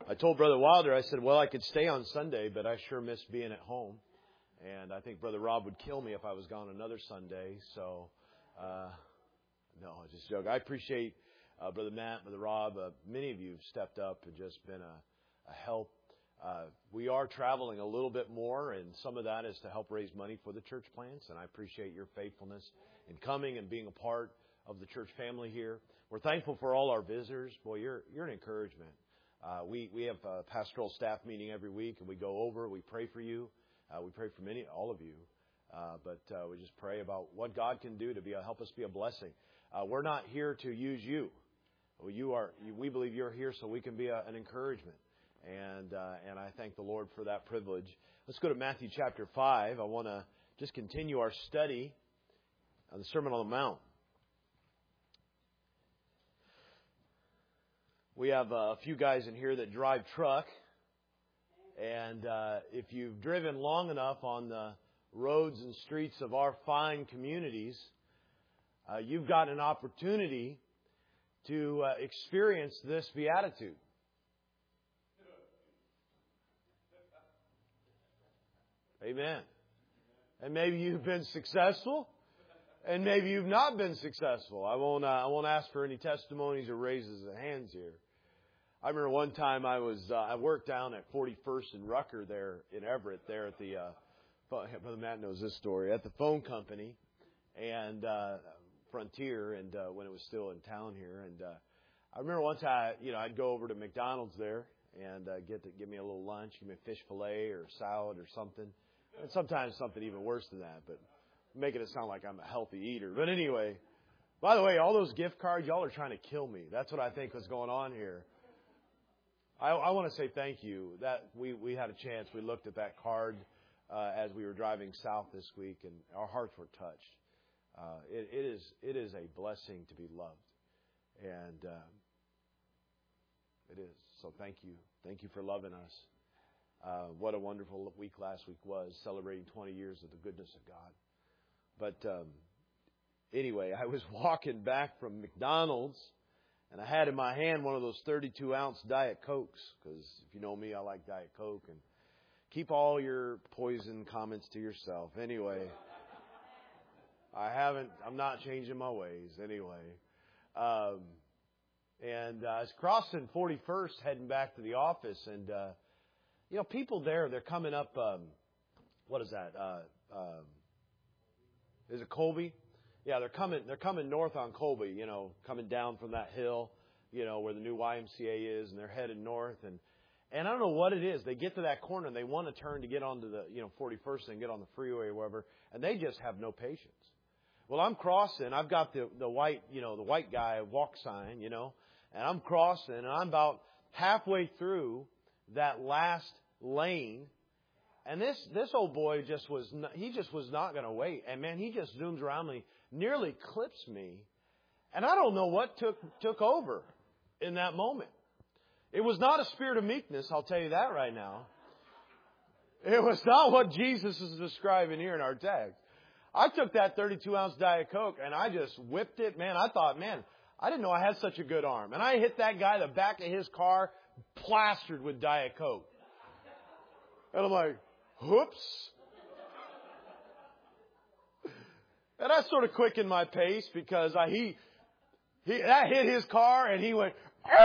I told Brother Wilder, I said, well, I could stay on Sunday, but I sure miss being at home. And I think Brother Rob would kill me if I was gone another Sunday. So, no, I just joke. I appreciate Brother Matt, Brother Rob. Many of you have stepped up and just been a help. We are traveling a little bit more, and some of that is to help raise money for the church plants. And I appreciate your faithfulness in coming and being a part of the church family here. We're thankful for all our visitors. Boy, you're an encouragement. We have a pastoral staff meeting every week, and we go over. We pray for you. We pray for all of you. But we just pray about what God can do to help us be a blessing. We're not here to use you. We believe you're here so we can be an encouragement. And I thank the Lord for that privilege. Let's go to Matthew chapter 5. I want to just continue our study on the Sermon on the Mount. We have a few guys in here that drive truck. And if you've driven long enough on the roads and streets of our fine communities, you've got an opportunity to experience this beatitude. Amen. And maybe you've been successful, and maybe you've not been successful. I won't ask for any testimonies or raises of hands here. I remember one time I worked down at 41st and Rucker there in Everett, there at the Brother Matt knows this story, at the phone company and Frontier, and when it was still in town here. And I remember one time, I'd go over to McDonald's there and give me a little lunch, give me a fish fillet or salad or something, and sometimes something even worse than that, but making it sound like I'm a healthy eater. But anyway, by the way, all those gift cards, y'all are trying to kill me. That's what I think was going on here. I want to say thank you that we had a chance. We looked at that card as we were driving south this week, and our hearts were touched. It is a blessing to be loved, and it is. So thank you. Thank you for loving us. What a wonderful week last week was, celebrating 20 years of the goodness of God. But anyway, I was walking back from McDonald's, and I had in my hand one of those 32-ounce Diet Cokes, because if you know me, I like Diet Coke. And keep all your poison comments to yourself. Anyway, I'm not changing my ways anyway. And I was crossing 41st, heading back to the office, and people there, they're coming up. What is that? Is it Colby? Yeah, they're coming north on Colby, coming down from that hill, where the new YMCA is, and they're headed north. And I don't know what it is. They get to that corner and they want to turn to get onto the, 41st and get on the freeway or whatever, and they just have no patience. Well, I'm crossing. I've got the white guy walk sign, and I'm crossing, and I'm about halfway through that last lane. And this old boy was not going to wait. And man, he just zooms around me, nearly clips me. And I don't know what took over in that moment. It was not a spirit of meekness, I'll tell you that right now. It was not what Jesus is describing here in our text. I took that 32-ounce Diet Coke and I just whipped it. Man, I thought, I didn't know I had such a good arm. And I hit that guy, the back of his car, plastered with Diet Coke. And I'm like, whoops. And I sort of quickened my pace because that hit his car and he went,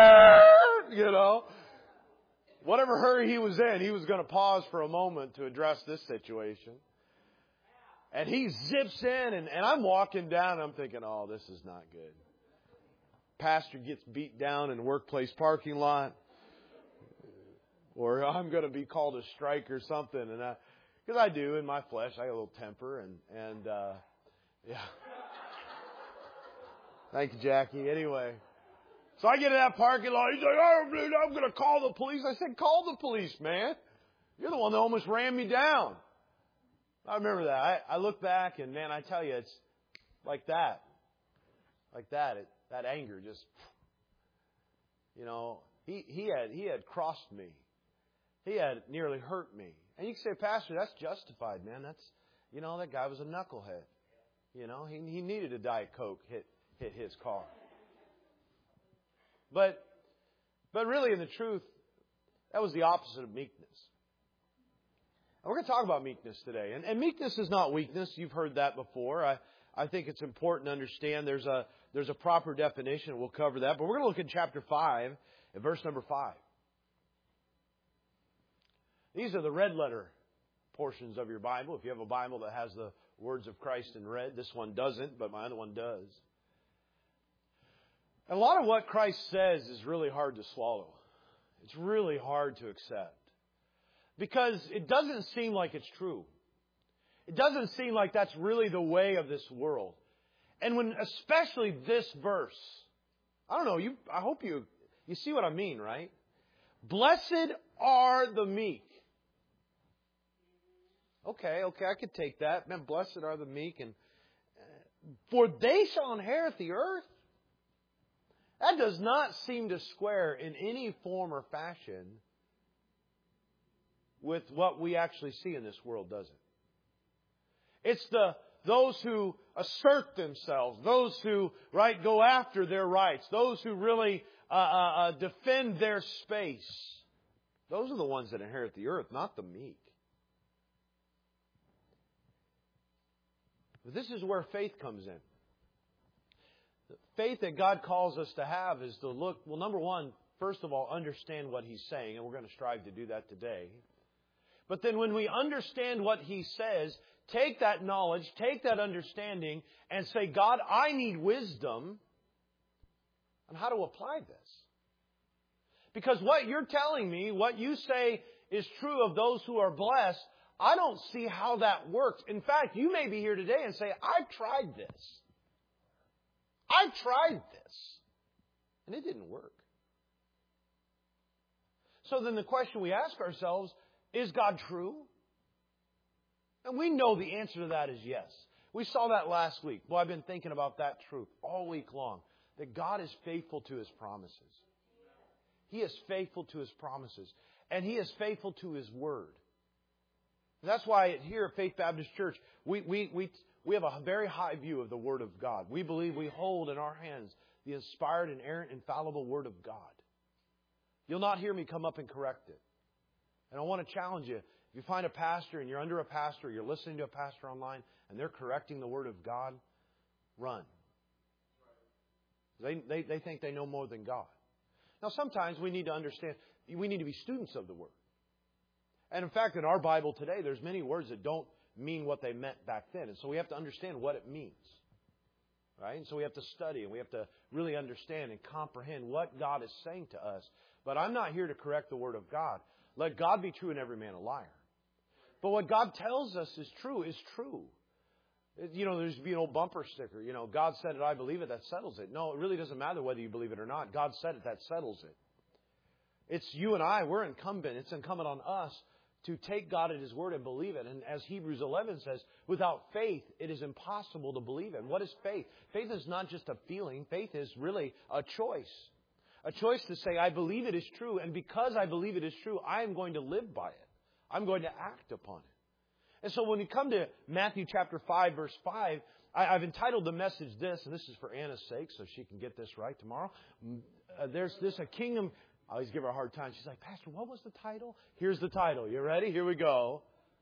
whatever hurry he was in, he was going to pause for a moment to address this situation. And he zips in and I'm walking down and I'm thinking, oh, this is not good. Pastor gets beat down in workplace parking lot. Or I'm going to be called a strike or something. And because I do in my flesh, I got a little temper and yeah. Thank you, Jackie. Anyway, so I get to that parking lot. He's like, oh, dude, I'm going to call the police. I said, call the police, man. You're the one that almost ran me down. I remember that. I look back and, man, I tell you, it's like that. Like that. That anger just, he had crossed me. He had nearly hurt me. And you can say, Pastor, that's justified, man. That's, that guy was a knucklehead. He needed a Diet Coke hit his car. But really, in the truth, That was the opposite of meekness. And we're going to talk about meekness today. And meekness is not weakness. You've heard that before. I think it's important to understand there's a proper definition. We'll cover that. But we're going to look at chapter 5, at verse number 5. These are the red letter portions of your Bible. If you have a Bible that has the words of Christ in red, this one doesn't, but my other one does. A lot of what Christ says is really hard to swallow. It's really hard to accept. Because it doesn't seem like it's true. It doesn't seem like that's really the way of this world. And when, especially this verse, I don't know, I hope you see what I mean, right? Blessed are the meek. Okay, I could take that. Man, blessed are the meek, and for they shall inherit the earth. That does not seem to square in any form or fashion with what we actually see in this world, does it? It's those who assert themselves, those who go after their rights, those who really defend their space. Those are the ones that inherit the earth, not the meek. But this is where faith comes in. The faith that God calls us to have is to look, well, number one, first of all, understand what He's saying, and we're going to strive to do that today. But then when we understand what He says, take that knowledge, take that understanding, and say, God, I need wisdom on how to apply this. Because what you're telling me, what you say is true of those who are blessed, I don't see how that works. In fact, you may be here today and say, I've tried this. I've tried this. And it didn't work. So then the question we ask ourselves, is God true? And we know the answer to that is yes. We saw that last week. Boy, I've been thinking about that truth all week long. That God is faithful to His promises. He is faithful to His promises. And He is faithful to His Word. And that's why here at Faith Baptist Church, we have a very high view of the Word of God. We believe we hold in our hands the inspired, inerrant, infallible Word of God. You'll not hear me come up and correct it. And I want to challenge you. If you find a pastor and you're under a pastor, or you're listening to a pastor online, and they're correcting the Word of God, run. They think they know more than God. Now, sometimes we need to understand, we need to be students of the Word. And in fact, in our Bible today, there's many words that don't mean what they meant back then. And so we have to understand what it means. Right? And so we have to study and we have to really understand and comprehend what God is saying to us. But I'm not here to correct the Word of God. Let God be true and every man a liar. But what God tells us is true is true. You know, there's an old bumper sticker. You know, God said it, I believe it, that settles it. No, it really doesn't matter whether you believe it or not. God said it, that settles it. It's you and I, we're incumbent. It's incumbent on us to take God at His Word and believe it. And as Hebrews 11 says, without faith, it is impossible to believe it. What is faith? Faith is not just a feeling. Faith is really a choice. A choice to say, I believe it is true. And because I believe it is true, I am going to live by it. I'm going to act upon it. And so when we come to Matthew chapter 5, verse 5, I've entitled the message this, and this is for Anna's sake, so she can get this right tomorrow. There's a kingdom. I always give her a hard time. She's like, Pastor, what was the title? Here's the title. You ready? Here we go.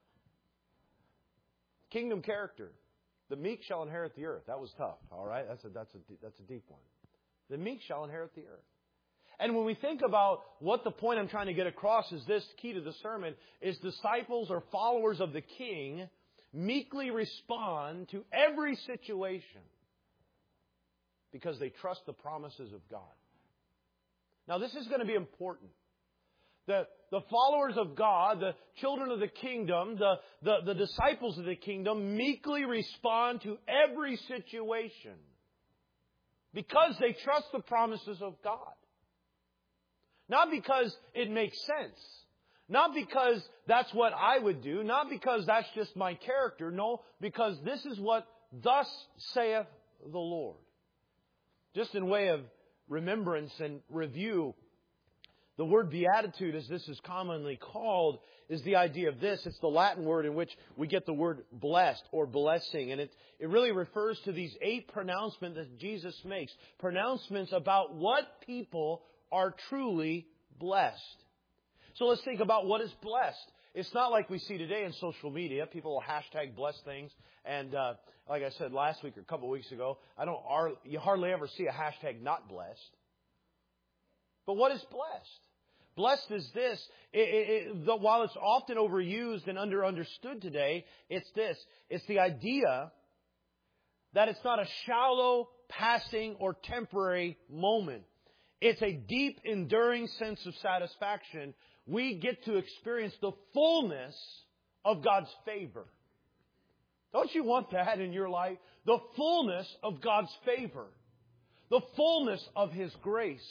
Kingdom character. The meek shall inherit the earth. That was tough. All right? That's a deep one. The meek shall inherit the earth. And when we think about what the point I'm trying to get across is this, key to the sermon, is disciples or followers of the King meekly respond to every situation because they trust the promises of God. Now, this is going to be important. The followers of God, the children of the kingdom, the disciples of the kingdom meekly respond to every situation because they trust the promises of God. Not because it makes sense. Not because that's what I would do. Not because that's just my character. No, because this is what thus saith the Lord. Just in way of remembrance and review, the word beatitude, as this is commonly called, is the idea of this. It's the Latin word in which we get the word blessed or blessing. And it really refers to these 8 pronouncements that Jesus makes. Pronouncements about what people are truly blessed. So let's think about what is blessed. It's not like we see today in social media. People will hashtag bless things. And like I said last week or a couple of weeks ago, you hardly ever see a hashtag not blessed. But what is blessed? Blessed is this. While it's often overused and understood today, it's this. It's the idea that it's not a shallow, passing, or temporary moment. It's a deep, enduring sense of satisfaction. We get to experience the fullness of God's favor. Don't you want that in your life? The fullness of God's favor. The fullness of His grace.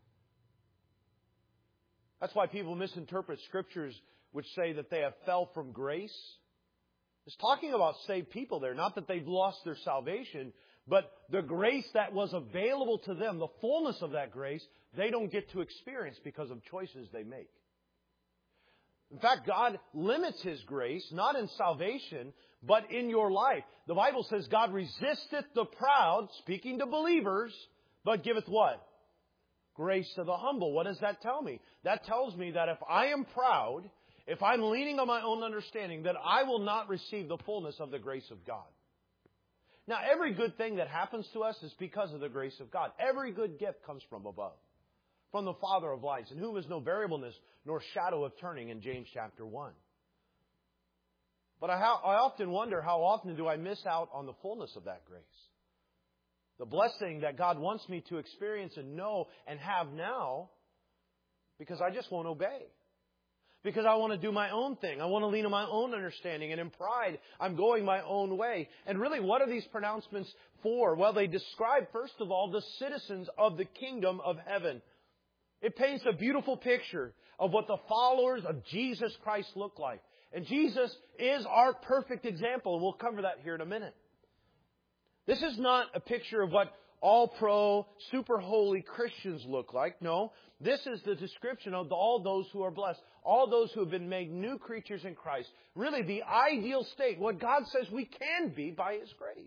That's why people misinterpret Scriptures which say that they have fell from grace. It's talking about saved people there, not that they've lost their salvation, but the grace that was available to them, the fullness of that grace, they don't get to experience because of choices they make. In fact, God limits His grace, not in salvation, but in your life. The Bible says God resisteth the proud, speaking to believers, but giveth what? Grace to the humble. What does that tell me? That tells me that if I am proud, if I'm leaning on my own understanding, that I will not receive the fullness of the grace of God. Now, every good thing that happens to us is because of the grace of God. Every good gift comes from above, from the Father of lights, in whom is no variableness nor shadow of turning in James chapter 1. But I often wonder, how often do I miss out on the fullness of that grace? The blessing that God wants me to experience and know and have now, because I just won't obey. Because I want to do my own thing. I want to lean on my own understanding. And in pride, I'm going my own way. And really, what are these pronouncements for? Well, they describe, first of all, the citizens of the kingdom of heaven. It paints a beautiful picture of what the followers of Jesus Christ look like. And Jesus is our perfect example. We'll cover that here in a minute. This is not a picture of what all-pro, super holy Christians look like. No, this is the description of all those who are blessed. All those who have been made new creatures in Christ. Really the ideal state. What God says we can be by His grace.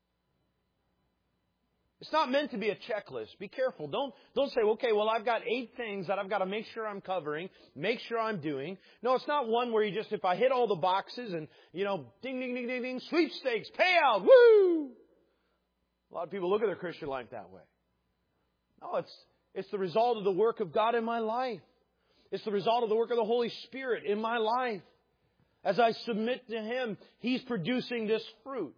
It's not meant to be a checklist. Be careful. Don't say, okay, well, I've got 8 things that I've got to make sure I'm covering, make sure I'm doing. No, it's not one where you just, if I hit all the boxes and, ding, ding, ding, ding, ding, sweepstakes, payout, woo! A lot of people look at their Christian life that way. No, it's the result of the work of God in my life. It's the result of the work of the Holy Spirit in my life. As I submit to Him, He's producing this fruit.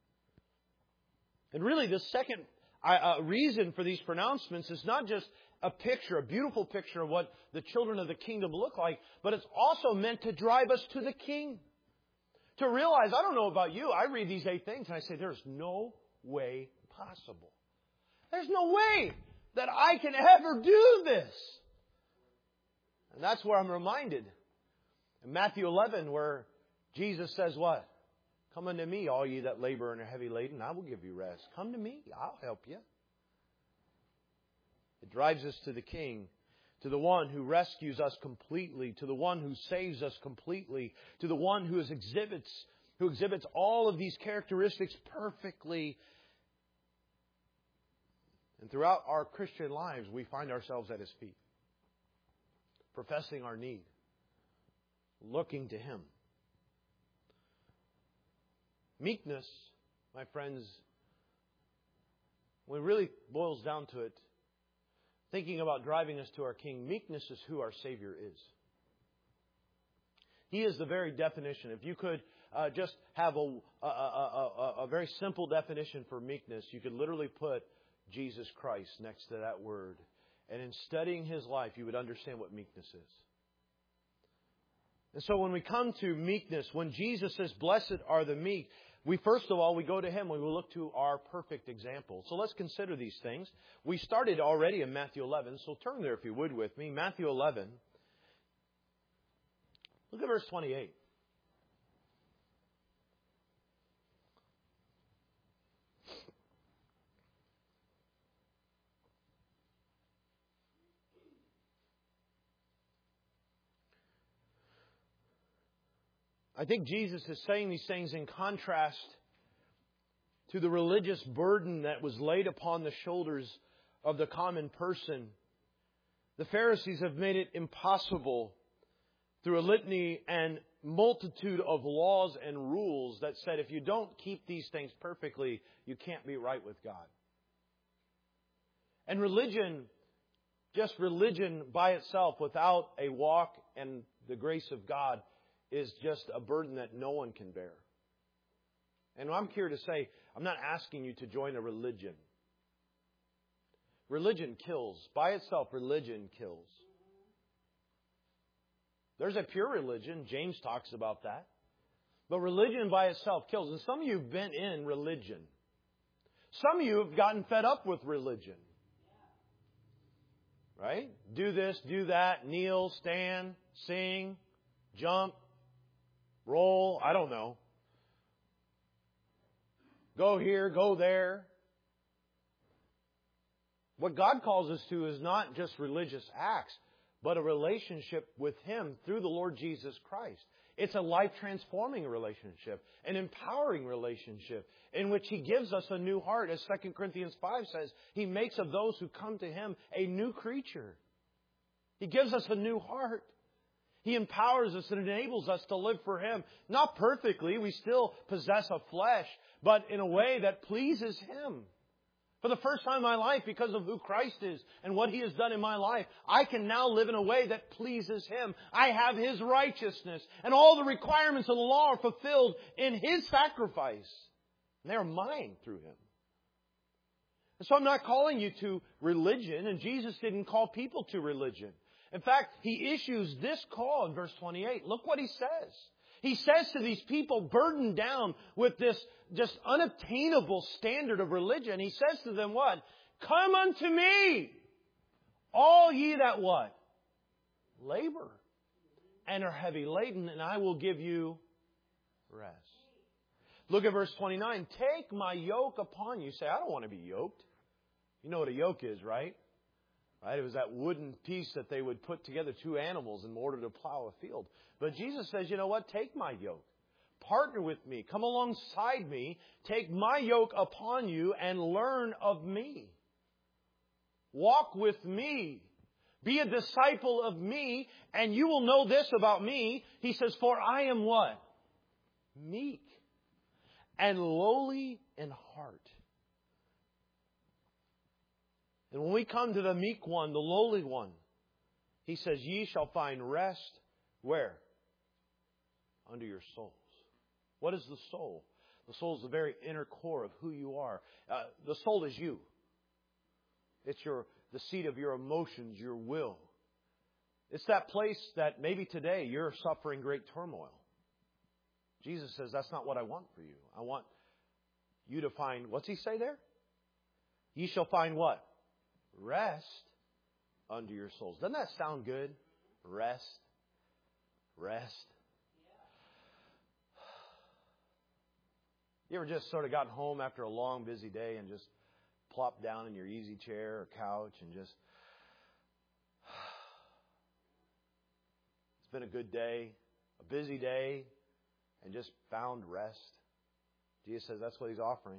And really, the second reason for these pronouncements is not just a picture, a beautiful picture of what the children of the kingdom look like, but it's also meant to drive us to the King. To realize, I don't know about you, I read these 8 things and I say, there's no way possible. There's no way that I can ever do this. And that's where I'm reminded. In Matthew 11, where Jesus says what? Come unto me, all ye that labor and are heavy laden, I will give you rest. Come to me, I'll help you. It drives us to the King, to the one who rescues us completely, to the one who saves us completely, to the one who exhibits all of these characteristics perfectly. And throughout our Christian lives, we find ourselves at His feet, professing our need, looking to Him. Meekness, my friends, when it really boils down to it, thinking about driving us to our King, meekness is who our Savior is. He is the very definition. If you could just have a very simple definition for meekness, you could literally put Jesus Christ next to that word. And in studying His life, you would understand what meekness is. And so when we come to meekness, when Jesus says, blessed are the meek, we first of all, we go to Him when we look to our perfect example. So let's consider these things. We started already in Matthew 11, so turn there if you would with me. Matthew 11. Look at verse 28. I think Jesus is saying these things in contrast to the religious burden that was laid upon the shoulders of the common person. The Pharisees have made it impossible through a litany and multitude of laws and rules that said if you don't keep these things perfectly, you can't be right with God. And religion, just religion by itself without a walk and the grace of God is just a burden that no one can bear. And I'm here to say, I'm not asking you to join a religion. Religion kills. By itself, religion kills. There's a pure religion. James talks about that. But religion by itself kills. And some of you have been in religion. Some of you have gotten fed up with religion. Right? Do this, do that, kneel, stand, sing, jump, roll, I don't know. Go here, go there. What God calls us to is not just religious acts, but a relationship with Him through the Lord Jesus Christ. It's a life-transforming relationship, an empowering relationship in which He gives us a new heart. As 2 Corinthians 5 says, He makes of those who come to Him a new creature. He gives us a new heart. He empowers us and enables us to live for Him. Not perfectly, we still possess a flesh, but in a way that pleases Him. For the first time in my life, because of who Christ is and what He has done in my life, I can now live in a way that pleases Him. I have His righteousness, and all the requirements of the law are fulfilled in His sacrifice. And they are mine through Him. And so I'm not calling you to religion, and Jesus didn't call people to religion. In fact, He issues this call in verse 28. Look what He says. He says to these people burdened down with this just unobtainable standard of religion, He says to them what? Come unto me, all ye that what? Labor and are heavy laden, and I will give you rest. Look at verse 29. Take my yoke upon you. You say, I don't want to be yoked. You know what a yoke is, right? Right? It was that wooden piece that they would put together two animals in order to plow a field. But Jesus says, you know what? Take my yoke. Partner with me. Come alongside me. Take my yoke upon you and learn of me. Walk with me. Be a disciple of me, and you will know this about me. He says, for I am what? Meek and lowly in heart. And when we come to the meek one, the lowly one, He says, ye shall find rest. Where? Under your souls. What is the soul? The soul is the very inner core of who you are. The soul is you. It's the seat of your emotions, your will. It's that place that maybe today you're suffering great turmoil. Jesus says, that's not what I want for you. I want you to find, what's He say there? Ye shall find what? Rest under your souls. Doesn't that sound good? Rest. Rest. You ever just sort of gotten home after a long, busy day and just plopped down in your easy chair or couch and just... It's been a good day, a busy day, and just found rest. Jesus says that's what He's offering.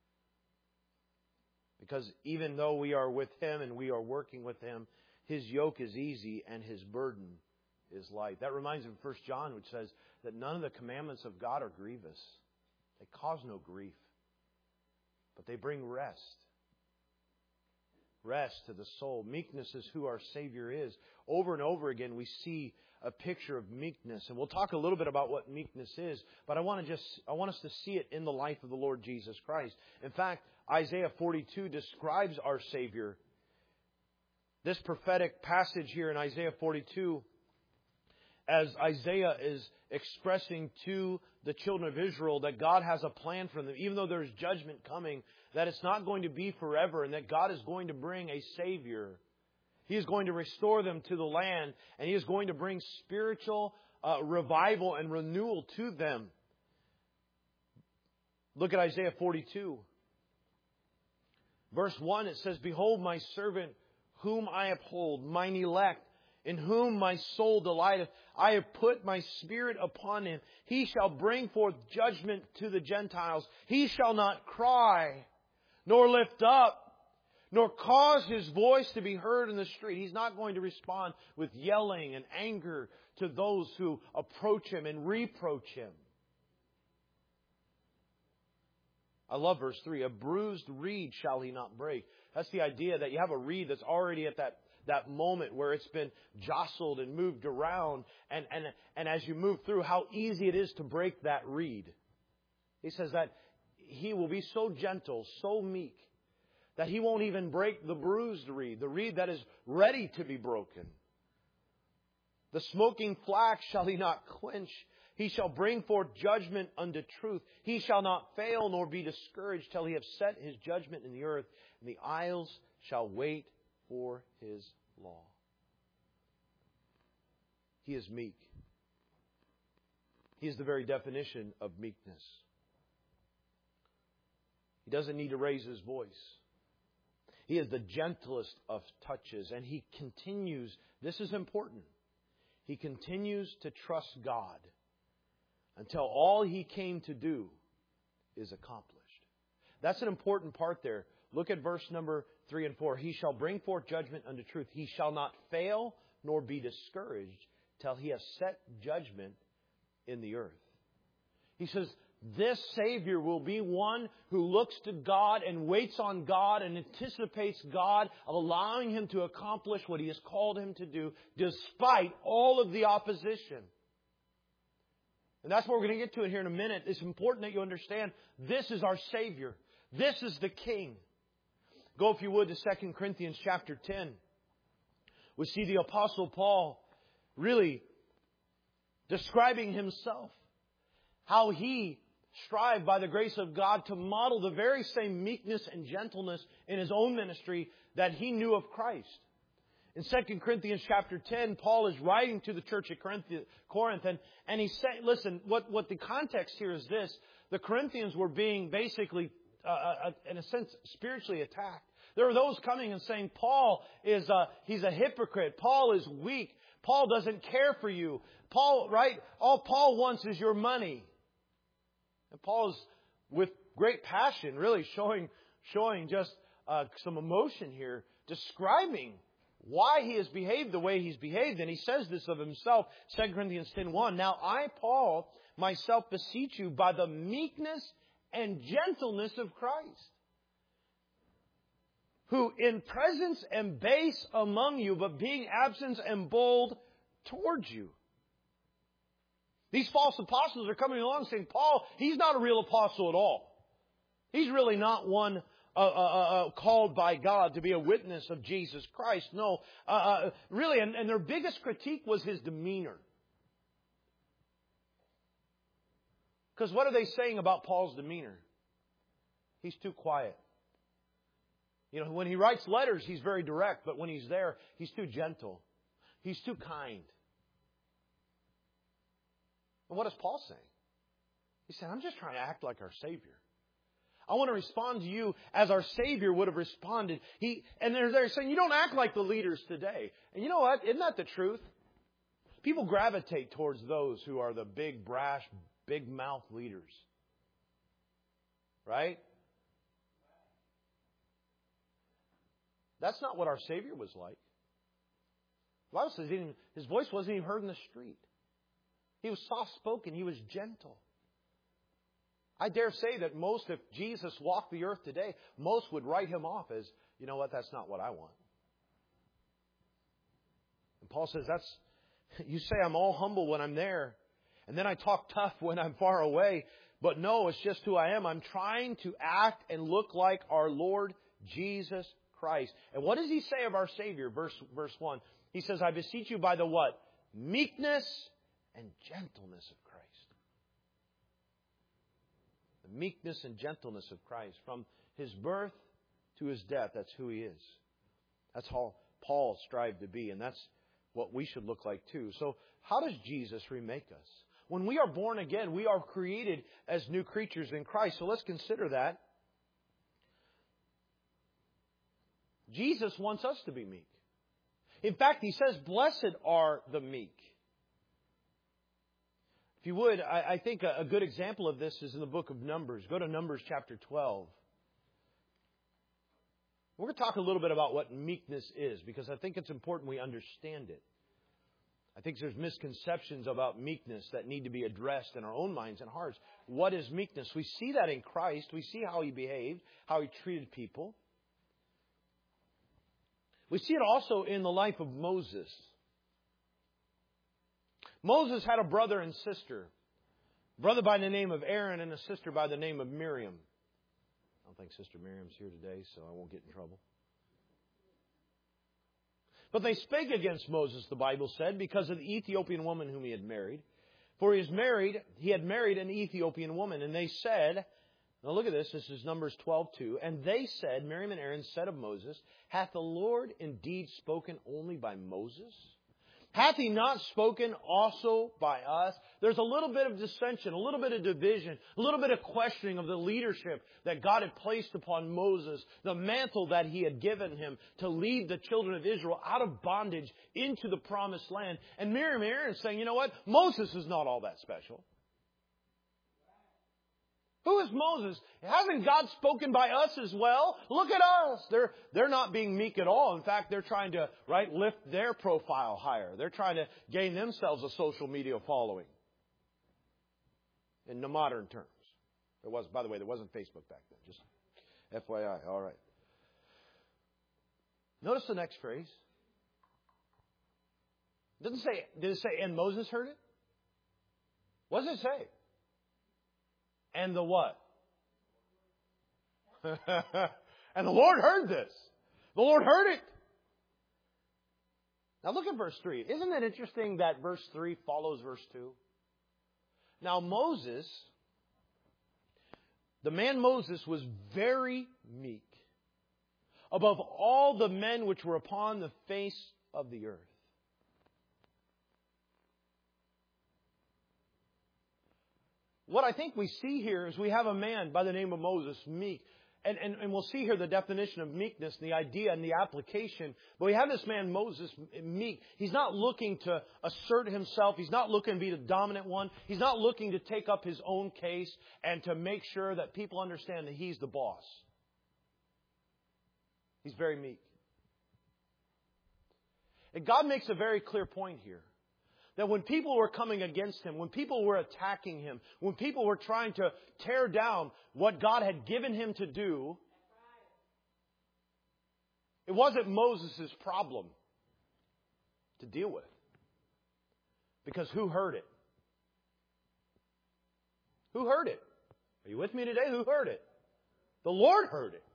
Because even though we are with Him and we are working with Him, His yoke is easy and His burden is light. That reminds me of 1 John, which says that none of the commandments of God are grievous. They cause no grief, but they bring rest. Rest to the soul. Meekness is who our Savior is. Over and over again, we see a picture of meekness. And we'll talk a little bit about what meekness is, but I want us to see it in the life of the Lord Jesus Christ. In fact, Isaiah 42 describes our Savior. This prophetic passage here in Isaiah 42, as Isaiah is expressing to the children of Israel that God has a plan for them, even though there's judgment coming, that it's not going to be forever, and that God is going to bring a Savior. He is going to restore them to the land, and He is going to bring spiritual revival and renewal to them. Look at Isaiah 42. Verse 1, it says, behold my servant whom I uphold, mine elect, in whom my soul delighteth. I have put my spirit upon him. He shall bring forth judgment to the Gentiles. He shall not cry, nor lift up, nor cause His voice to be heard in the street. He's not going to respond with yelling and anger to those who approach Him and reproach Him. I love verse 3. A bruised reed shall He not break. That's the idea that you have a reed that's already at that moment where it's been jostled and moved around. And as you move through, how easy it is to break that reed. He says that He will be so gentle, so meek, that He won't even break the bruised reed, the reed that is ready to be broken. The smoking flax shall He not quench. He shall bring forth judgment unto truth. He shall not fail nor be discouraged till He have set His judgment in the earth, and the isles shall wait for His law. He is meek. He is the very definition of meekness. He doesn't need to raise His voice. He is the gentlest of touches, and He continues, this is important, He continues to trust God until all He came to do is accomplished. That's an important part there. Look at verse number 3 and 4. He shall bring forth judgment unto truth. He shall not fail nor be discouraged till He has set judgment in the earth. He says, this Savior will be one who looks to God and waits on God and anticipates God of allowing Him to accomplish what He has called Him to do despite all of the opposition. And that's what we're going to get to here in a minute. It's important that you understand this is our Savior. This is the King. Go, if you would, to 2 Corinthians chapter 10. We see the Apostle Paul really describing himself. How he strived by the grace of God to model the very same meekness and gentleness in his own ministry that he knew of Christ. In 2 Corinthians chapter 10, Paul is writing to the church at Corinth, and he's saying, listen, what the context here is this. The Corinthians were being basically, in a sense, spiritually attacked. There were those coming and saying, Paul he's a hypocrite. Paul is weak. Paul doesn't care for you. Paul, right? All Paul wants is your money. And Paul is, with great passion, really showing just some emotion here, describing why he has behaved the way he's behaved. And he says this of himself, 2 Corinthians 10:1. Now I, Paul, myself beseech you by the meekness and gentleness of Christ, who in presence am base among you, but being absent am bold towards you. These false apostles are coming along saying, Paul, he's not a real apostle at all. He's really not one called by God to be a witness of Jesus Christ. No, really, and their biggest critique was his demeanor. Because what are they saying about Paul's demeanor? He's too quiet. You know, when he writes letters, he's very direct, but when he's there, he's too gentle. He's too kind. And what is Paul saying? He said, I'm just trying to act like our Savior. I want to respond to you as our Savior would have responded. And they're saying, you don't act like the leaders today. And you know what? Isn't that the truth? People gravitate towards those who are the big, brash, big mouth leaders. Right? That's not what our Savior was like. The Bible says his voice wasn't even heard in the street. He was soft-spoken. He was gentle. I dare say that most, if Jesus walked the earth today, most would write Him off as, you know what, that's not what I want. And Paul says, you say I'm all humble when I'm there, and then I talk tough when I'm far away. But no, it's just who I am. I'm trying to act and look like our Lord Jesus Christ. And what does He say of our Savior? Verse 1. He says, I beseech you by the what? Meekness and gentleness of Christ. The meekness and gentleness of Christ. From His birth to His death, that's who He is. That's how Paul strived to be. And that's what we should look like too. So how does Jesus remake us? When we are born again, we are created as new creatures in Christ. So let's consider that. Jesus wants us to be meek. In fact, He says, blessed are the meek. If you would, I think a good example of this is in the book of Numbers. Go to Numbers chapter 12. We're going to talk a little bit about what meekness is, because I think it's important we understand it. I think there's misconceptions about meekness that need to be addressed in our own minds and hearts. What is meekness? We see that in Christ. We see how He behaved, how He treated people. We see it also in the life of Moses. Moses had a brother and sister. A brother by the name of Aaron and a sister by the name of Miriam. I don't think Sister Miriam's here today, so I won't get in trouble. But they spake against Moses, the Bible said, because of the Ethiopian woman whom he had married. For he had married an Ethiopian woman. And they said, now look at this is Numbers 12:2. And they said, Miriam and Aaron said of Moses, hath the Lord indeed spoken only by Moses? Hath He not spoken also by us? There's a little bit of dissension, a little bit of division, a little bit of questioning of the leadership that God had placed upon Moses, the mantle that He had given him to lead the children of Israel out of bondage into the promised land. And Miriam and Aaron saying, you know what? Moses is not all that special. Who is Moses? Hasn't God spoken by us as well? Look at us. They're not being meek at all. In fact, they're trying to, lift their profile higher. They're trying to gain themselves a social media following. In the modern terms. By the way, there wasn't Facebook back then. Just FYI. All right. Notice the next phrase. Did it say, and Moses heard it? What does it say? And the what? And the Lord heard this. The Lord heard it. Now look at verse 3. Isn't it interesting that verse 3 follows verse 2? Now Moses, the man Moses was very meek above all the men which were upon the face of the earth. What I think we see here is we have a man by the name of Moses, meek. And we'll see here the definition of meekness, the idea and the application. But we have this man, Moses, meek. He's not looking to assert himself. He's not looking to be the dominant one. He's not looking to take up his own case and to make sure that people understand that he's the boss. He's very meek. And God makes a very clear point here. That when people were coming against him, when people were attacking him, when people were trying to tear down what God had given him to do, it wasn't Moses' problem to deal with. Because who heard it? Who heard it? Are you with me today? Who heard it? The Lord heard it.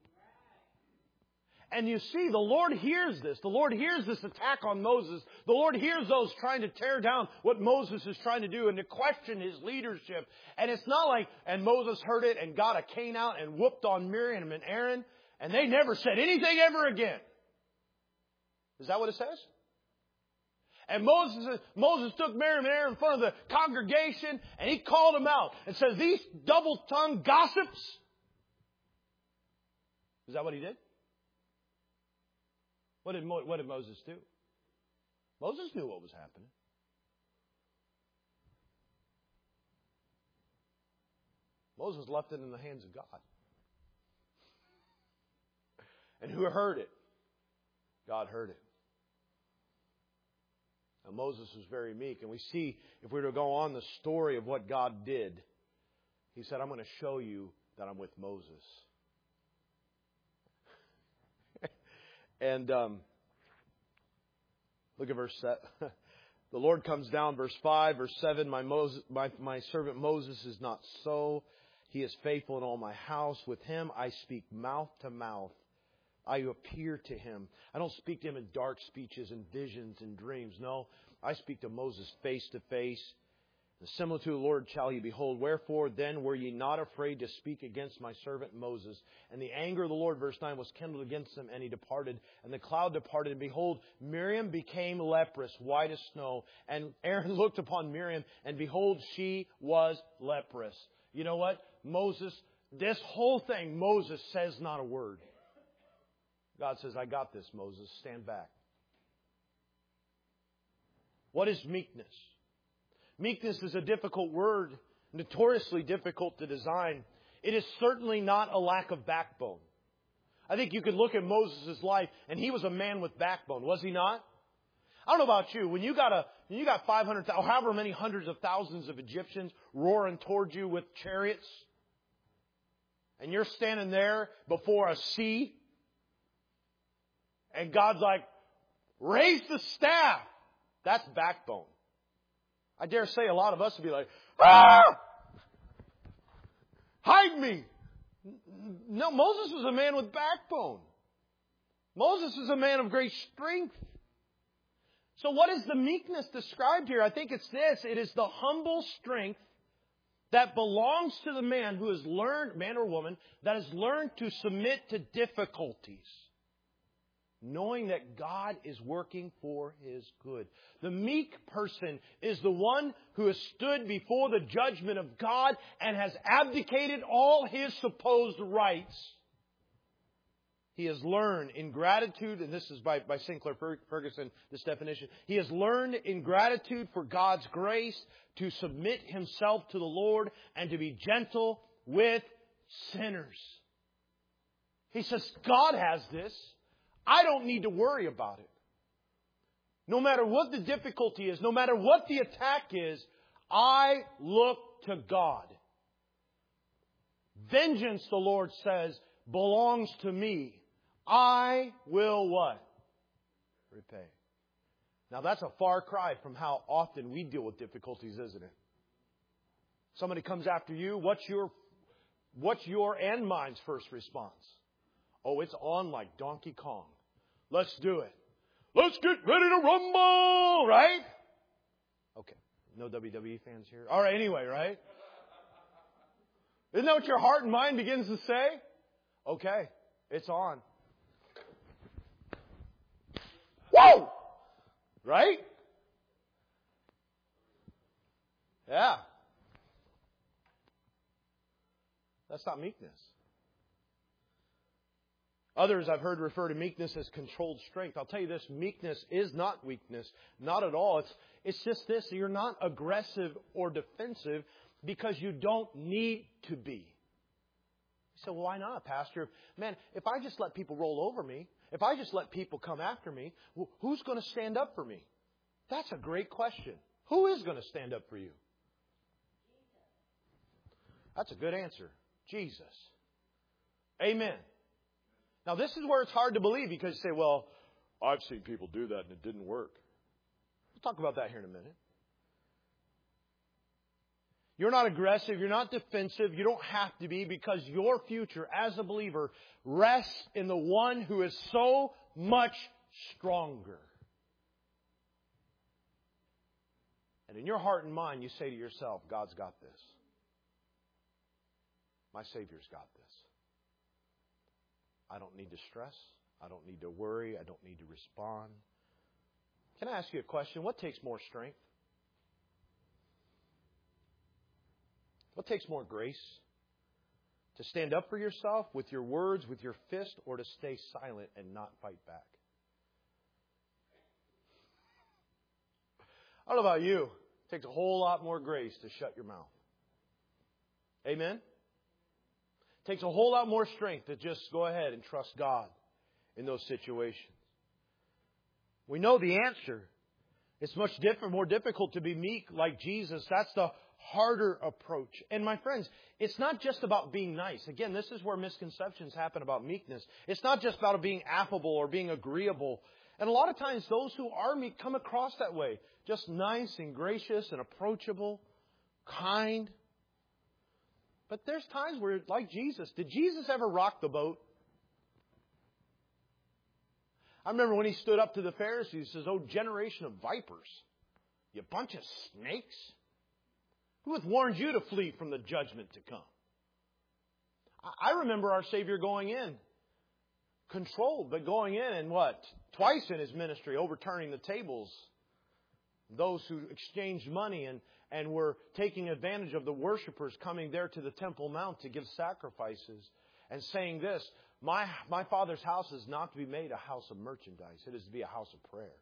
And you see, the Lord hears this. The Lord hears this attack on Moses. The Lord hears those trying to tear down what Moses is trying to do and to question his leadership. And it's not like, and Moses heard it and got a cane out and whooped on Miriam and Aaron, and they never said anything ever again. Is that what it says? And Moses took Miriam and Aaron in front of the congregation, and he called them out and says, these double-tongued gossips. Is that what he did? What did Moses do? Moses knew what was happening. Moses left it in the hands of God. And who heard it? God heard it. Now Moses was very meek. And we see, if we were to go on the story of what God did, He said, I'm going to show you that I'm with Moses. And look at verse 7. The Lord comes down, verse 5, verse 7. My servant Moses is not so. He is faithful in all my house. With him I speak mouth to mouth. I appear to him. I don't speak to him in dark speeches and visions and dreams. No, I speak to Moses face to face. The similitude of the Lord shall ye behold. Wherefore then were ye not afraid to speak against my servant Moses? And the anger of the Lord, verse 9, was kindled against him, and he departed. And the cloud departed, and behold, Miriam became leprous, white as snow. And Aaron looked upon Miriam, and behold, she was leprous. You know what? Moses, this whole thing, Moses says not a word. God says, I got this, Moses. Stand back. What is meekness? Meekness is a difficult word, notoriously difficult to design. It is certainly not a lack of backbone. I think you could look at Moses' life, and he was a man with backbone, was he not? I don't know about you. When you got 500,000, or however many hundreds of thousands of Egyptians roaring towards you with chariots, and you're standing there before a sea, and God's like, raise the staff. That's backbone. I dare say a lot of us would be like, ah! Hide me. No, Moses was a man with backbone. Moses is a man of great strength. So what is the meekness described here? I think it's this. It is the humble strength that belongs to the man who has learned, man or woman, that has learned to submit to difficulties, knowing that God is working for his good. The meek person is the one who has stood before the judgment of God and has abdicated all his supposed rights. He has learned in gratitude, and this is by Sinclair Ferguson, this definition. He has learned in gratitude for God's grace to submit himself to the Lord and to be gentle with sinners. He says, God has this. I don't need to worry about it. No matter what the difficulty is, no matter what the attack is, I look to God. Vengeance, the Lord says, belongs to me. I will what? Repay. Now that's a far cry from how often we deal with difficulties, isn't it? Somebody comes after you, what's your and mine's first response? Oh, it's on like Donkey Kong. Let's do it. Let's get ready to rumble, right? Okay. No WWE fans here? All right, anyway, right? Isn't that what your heart and mind begins to say? Okay, it's on. Whoa! Right? Yeah. That's not meekness. Others I've heard refer to meekness as controlled strength. I'll tell you this, meekness is not weakness. Not at all. It's just this. You're not aggressive or defensive because you don't need to be. You say, well, why not, Pastor? Man, if I just let people roll over me, if I just let people come after me, who's going to stand up for me? That's a great question. Who is going to stand up for you? That's a good answer. Jesus. Amen. Now, this is where it's hard to believe because you say, well, I've seen people do that and it didn't work. We'll talk about that here in a minute. You're not aggressive. You're not defensive. You don't have to be because your future as a believer rests in the one who is so much stronger. And in your heart and mind, you say to yourself, God's got this. My Savior's got this. I don't need to stress. I don't need to worry. I don't need to respond. Can I ask you a question? What takes more strength? What takes more grace? To stand up for yourself with your words, with your fist, or to stay silent and not fight back? I don't know about you. It takes a whole lot more grace to shut your mouth. Amen? It takes a whole lot more strength to just go ahead and trust God in those situations. We know the answer. It's much different, more difficult to be meek like Jesus. That's the harder approach. And my friends, it's not just about being nice. Again, this is where misconceptions happen about meekness. It's not just about being affable or being agreeable. And a lot of times those who are meek come across that way. Just nice and gracious and approachable, kind. But there's times where, like Jesus, did Jesus ever rock the boat? I remember when He stood up to the Pharisees, He says, "Oh, generation of vipers, you bunch of snakes. Who hath warned you to flee from the judgment to come?" I remember our Savior going in, controlled, but going in and what? Twice in His ministry, overturning the tables. Those who exchanged money and were taking advantage of the worshipers coming there to the Temple Mount to give sacrifices and saying this, my Father's house is not to be made a house of merchandise. It is to be a house of prayer.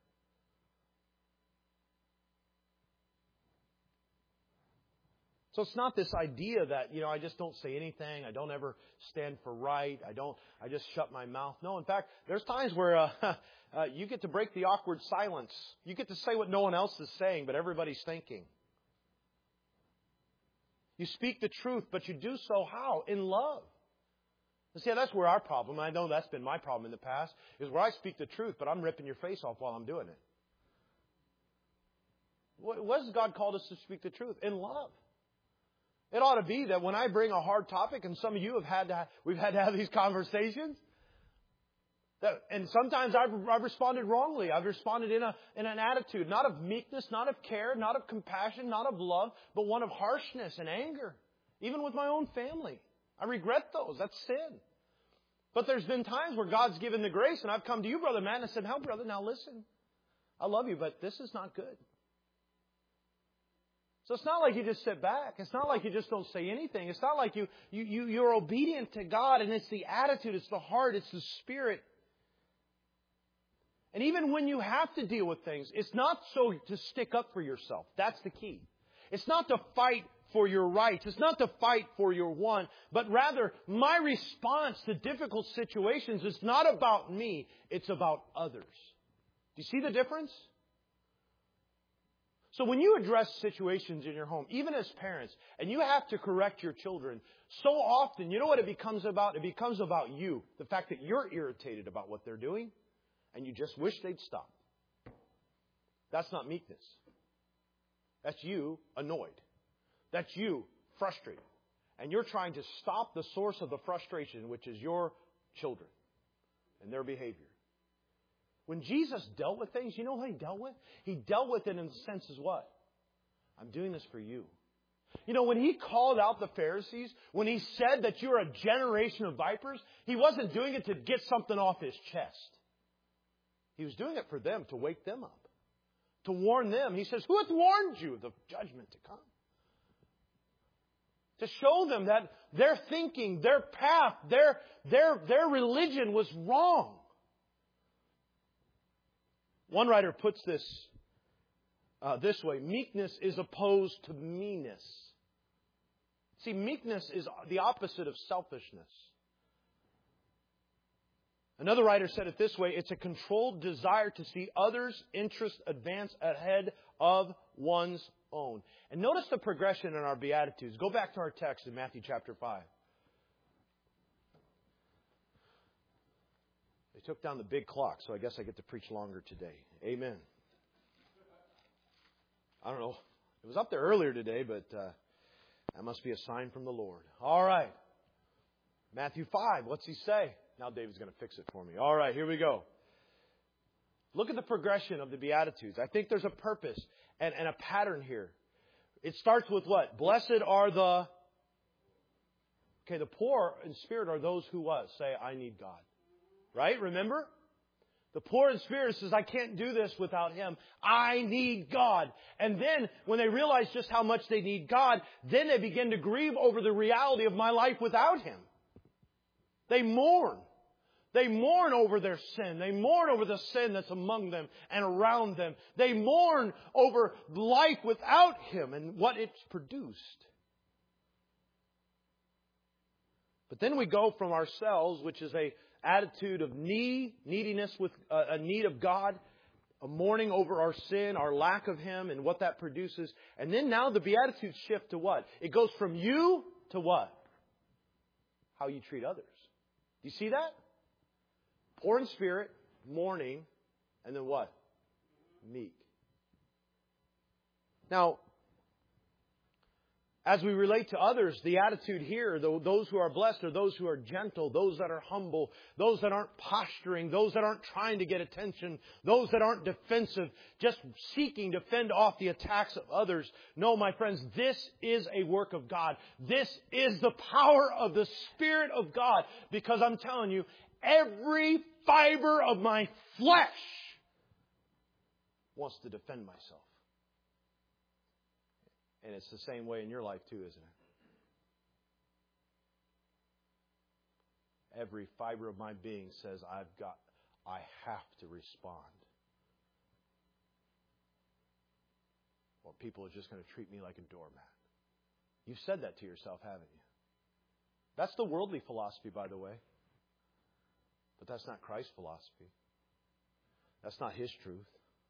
So it's not this idea that, I just don't say anything. I don't ever stand for right. I just shut my mouth. No, in fact, there's times where you get to break the awkward silence. You get to say what no one else is saying, but everybody's thinking. You speak the truth, but you do so how? In love. And see, that's where our problem, I know that's been my problem in the past, is where I speak the truth, but I'm ripping your face off while I'm doing it. What has God called us to speak the truth? In love. It ought to be that when I bring a hard topic, and some of you we've had to have these conversations, and sometimes I've responded wrongly. I've responded in an attitude, not of meekness, not of care, not of compassion, not of love, but one of harshness and anger, even with my own family. I regret those. That's sin. But there's been times where God's given the grace, and I've come to you, Brother Matt, and I said, "No, brother, now listen. I love you, but this is not good." So it's not like you just sit back. It's not like you just don't say anything. It's not like you're obedient to God, and it's the attitude, it's the heart, it's the spirit. And even when you have to deal with things, it's not so to stick up for yourself. That's the key. It's not to fight for your rights. It's not to fight for your one, but rather my response to difficult situations is not about me. It's about others. Do you see the difference? So when you address situations in your home, even as parents, and you have to correct your children, so often, you know what it becomes about? It becomes about you. The fact that you're irritated about what they're doing, and you just wish they'd stop. That's not meekness. That's you annoyed. That's you frustrated. And you're trying to stop the source of the frustration, which is your children and their behavior. When Jesus dealt with things, you know what He dealt with? He dealt with it in the sense as what? I'm doing this for you. When He called out the Pharisees, when He said that you're a generation of vipers, He wasn't doing it to get something off His chest. He was doing it for them, to wake them up, to warn them. He says, "Who hath warned you of the judgment to come?" To show them that their thinking, their path, their religion was wrong. One writer puts this way: meekness is opposed to meanness. See, meekness is the opposite of selfishness. Another writer said it this way: it's a controlled desire to see others' interests advance ahead of one's own. And notice the progression in our Beatitudes. Go back to our text in Matthew chapter 5. They took down the big clock, so I guess I get to preach longer today. Amen. I don't know. It was up there earlier today, but that must be a sign from the Lord. All right. Matthew 5. What's He say? Now David's going to fix it for me. All right, here we go. Look at the progression of the Beatitudes. I think there's a purpose and a pattern here. It starts with what? Blessed are the poor in spirit are those who what? Say, I need God. Right? Remember? The poor in spirit says, I can't do this without Him. I need God. And then when they realize just how much they need God, then they begin to grieve over the reality of my life without Him. They mourn. They mourn over their sin. They mourn over the sin that's among them and around them. They mourn over life without Him and what it's produced. But then we go from ourselves, which is a attitude of neediness with a need of God, a mourning over our sin, our lack of Him, and what that produces. And then now the Beatitudes shift to what? It goes from you to what? How you treat others. Do you see that? Poor in spirit, mourning, and then what? Meek. Now, as we relate to others, the attitude here, those who are blessed are those who are gentle, those that are humble, those that aren't posturing, those that aren't trying to get attention, those that aren't defensive, just seeking to fend off the attacks of others. No, my friends, this is a work of God. This is the power of the Spirit of God. Because I'm telling you, every fiber of my flesh wants to defend myself. And it's the same way in your life too, isn't it? Every fiber of my being says, I have to respond. Or people are just going to treat me like a doormat. You've said that to yourself, haven't you? That's the worldly philosophy, by the way. But that's not Christ's philosophy. That's not His truth.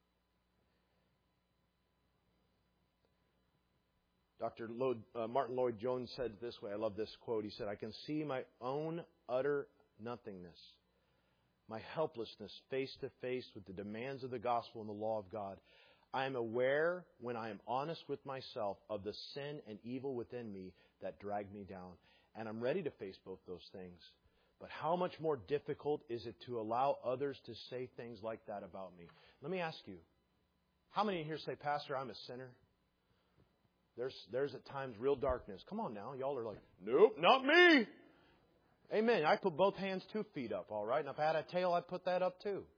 Dr. Martin Lloyd-Jones said it this way. I love this quote. He said, I can see my own utter nothingness, my helplessness face to face with the demands of the gospel and the law of God. I am aware, when I am honest with myself, of the sin and evil within me that drag me down. And I'm ready to face both those things. But how much more difficult is it to allow others to say things like that about me? Let me ask you, how many in here say, Pastor, I'm a sinner? There's at times real darkness. Come on now. Y'all are like, nope, not me. Amen. I put both hands 2 feet up, all right? And if I had a tail, I'd put that up too.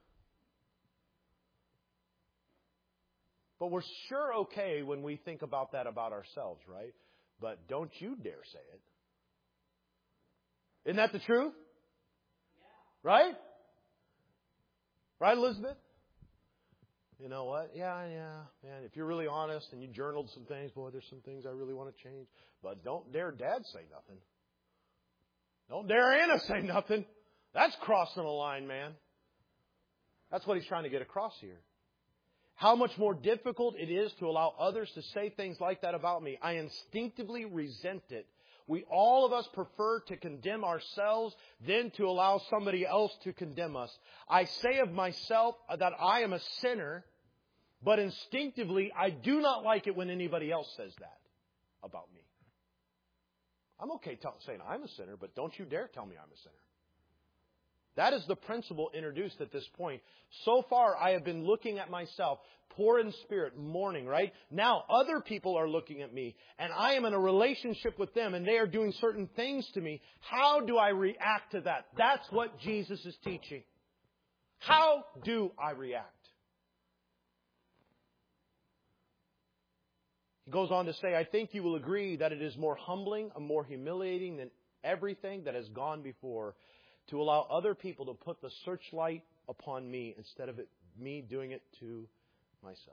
But we're sure okay when we think about that about ourselves, right? But don't you dare say it. Isn't that the truth? Yeah. Right? Right, Elizabeth? You know what? Yeah, man. If you're really honest and you journaled some things, boy, there's some things I really want to change. But don't dare Dad say nothing. Don't dare Anna say nothing. That's crossing the line, man. That's what he's trying to get across here. How much more difficult it is to allow others to say things like that about me. I instinctively resent it. All of us prefer to condemn ourselves than to allow somebody else to condemn us. I say of myself that I am a sinner, but instinctively I do not like it when anybody else says that about me. I'm okay saying I'm a sinner, but don't you dare tell me I'm a sinner. That is the principle introduced at this point. So far, I have been looking at myself, poor in spirit, mourning, right? Now, other people are looking at me, and I am in a relationship with them, and they are doing certain things to me. How do I react to that? That's what Jesus is teaching. How do I react? He goes on to say, I think you will agree that it is more humbling and more humiliating than everything that has gone before to allow other people to put the searchlight upon me instead of me doing it to myself.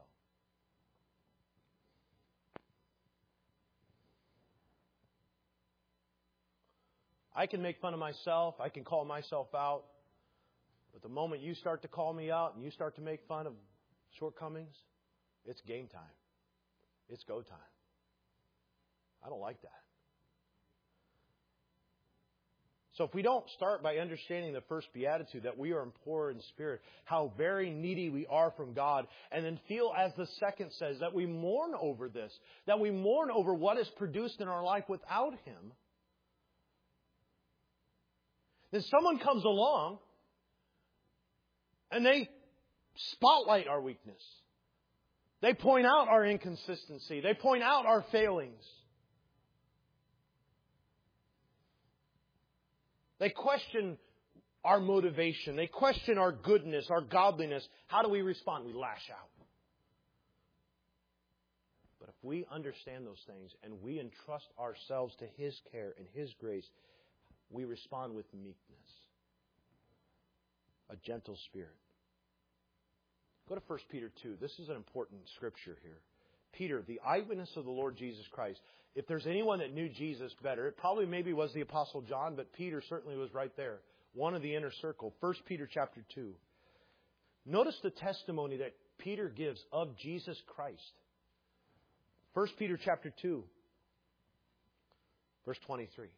I can make fun of myself. I can call myself out. But the moment you start to call me out and you start to make fun of shortcomings, it's game time. It's go time. I don't like that. So if we don't start by understanding the first beatitude, that we are poor in spirit, how very needy we are from God, and then feel, as the second says, that we mourn over this, that we mourn over what is produced in our life without Him, then someone comes along and they spotlight our weakness. They point out our inconsistency. They point out our failings. They question our motivation. They question our goodness, our godliness. How do we respond? We lash out. But if we understand those things and we entrust ourselves to His care and His grace, we respond with meekness, a gentle spirit. Go to 1 Peter 2. This is an important scripture here. Peter, the eyewitness of the Lord Jesus Christ. If there's anyone that knew Jesus better, it probably maybe was the Apostle John, but Peter certainly was right there. One of the inner circle. 1 Peter chapter 2. Notice the testimony that Peter gives of Jesus Christ. 1 Peter chapter 2, verse 23.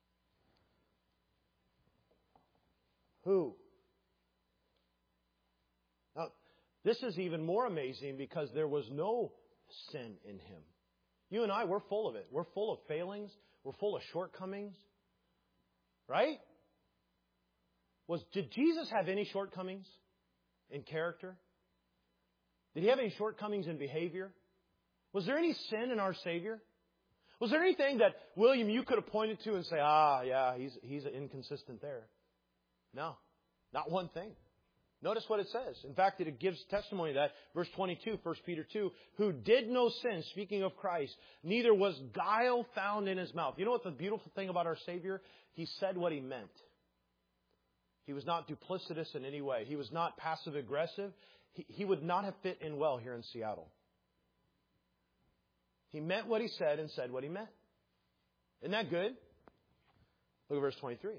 Who? Now, this is even more amazing because there was no sin in Him. You and I, we're full of it. We're full of failings. We're full of shortcomings. Right? Did Jesus have any shortcomings in character? Did He have any shortcomings in behavior? Was there any sin in our Savior? Was there anything that, William, you could have pointed to and say, yeah, he's inconsistent there? No, not one thing. Notice what it says. In fact, it gives testimony to that. Verse 22, 1 Peter 2, who did no sin, speaking of Christ, neither was guile found in His mouth. You know what the beautiful thing about our Savior? He said what He meant. He was not duplicitous in any way. He was not passive-aggressive. He would not have fit in well here in Seattle. He meant what He said and said what He meant. Isn't that good? Look at verse 23.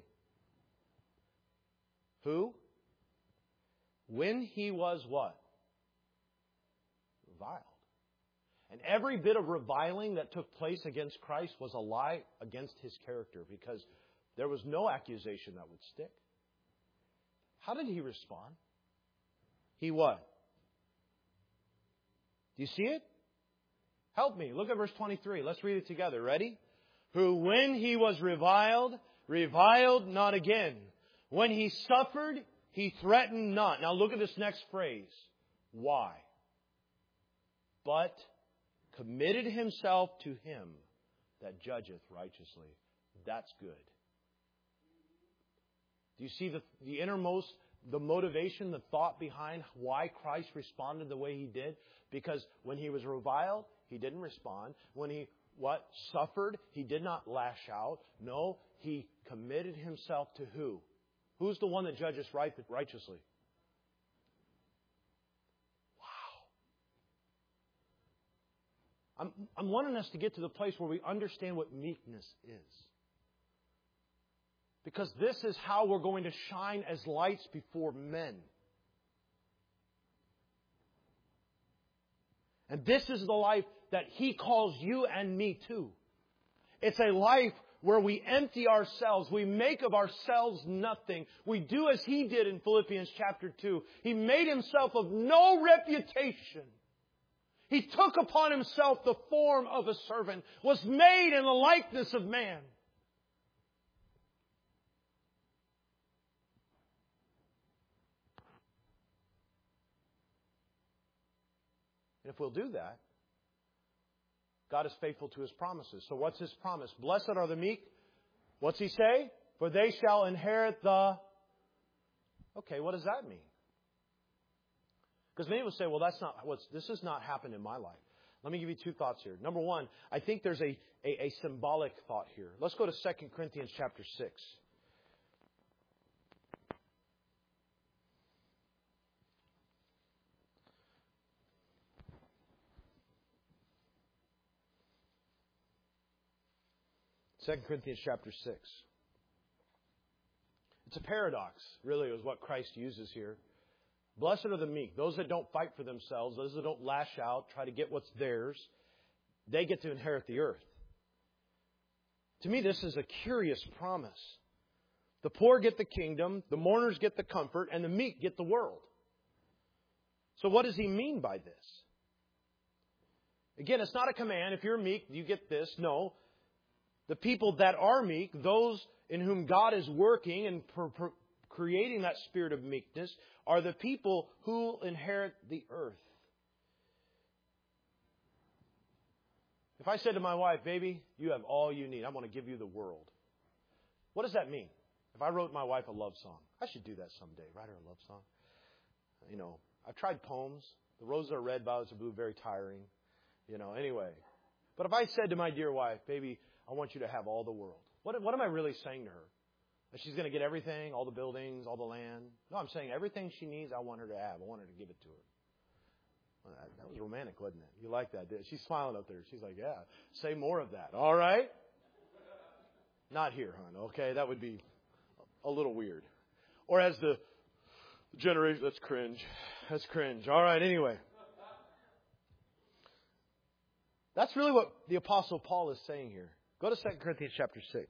Who, when He was what? Reviled. And every bit of reviling that took place against Christ was a lie against His character, because there was no accusation that would stick. How did He respond? He what? Do you see it? Help me. Look at verse 23. Let's read it together. Ready? Who, when He was reviled, reviled not again. When He suffered, He threatened not. Now look at this next phrase. Why? But committed Himself to Him that judgeth righteously. That's good. Do you see the innermost, the motivation, the thought behind why Christ responded the way He did? Because when He was reviled, He didn't respond. When He suffered, He did not lash out. No, He committed Himself to who? Who's the one that judges righteously? Wow. I'm wanting us to get to the place where we understand what meekness is. Because this is how we're going to shine as lights before men. And this is the life that He calls you and me to. It's a life where we empty ourselves. We make of ourselves nothing. We do as He did in Philippians chapter 2. He made Himself of no reputation. He took upon Himself the form of a servant, was made in the likeness of man. And if we'll do that, God is faithful to His promises. So what's His promise? Blessed are the meek. What's He say? For they shall inherit the... Okay, what does that mean? Because many will say, well, this has not happened in my life. Let me give you two thoughts here. Number one, I think there's a symbolic thought here. Let's go to 2 Corinthians chapter 6. 2 Corinthians chapter 6. It's a paradox, really, is what Christ uses here. Blessed are the meek, those that don't fight for themselves, those that don't lash out, try to get what's theirs. They get to inherit the earth. To me, this is a curious promise. The poor get the kingdom, the mourners get the comfort, and the meek get the world. So what does He mean by this? Again, it's not a command. If you're meek, you get this. No. The people that are meek, those in whom God is working and creating that spirit of meekness, are the people who inherit the earth. If I said to my wife, baby, you have all you need. I want to give you the world. What does that mean? If I wrote my wife a love song, I should do that someday. Write her a love song. You know, I've tried poems. The roses are red, violets are blue, very tiring. You know, anyway. But if I said to my dear wife, baby, I want you to have all the world. What am I really saying to her? That she's going to get everything, all the buildings, all the land? No, I'm saying everything she needs, I want her to have. I want her to give it to her. Well, that was romantic, wasn't it? You like that, didn't you? She's smiling up there. She's like, yeah, say more of that. All right? Not here, hon. Okay, that would be a little weird. Or as the generation, that's cringe. That's cringe. All right, anyway. That's really what the Apostle Paul is saying here. Go to 2 Corinthians chapter 6.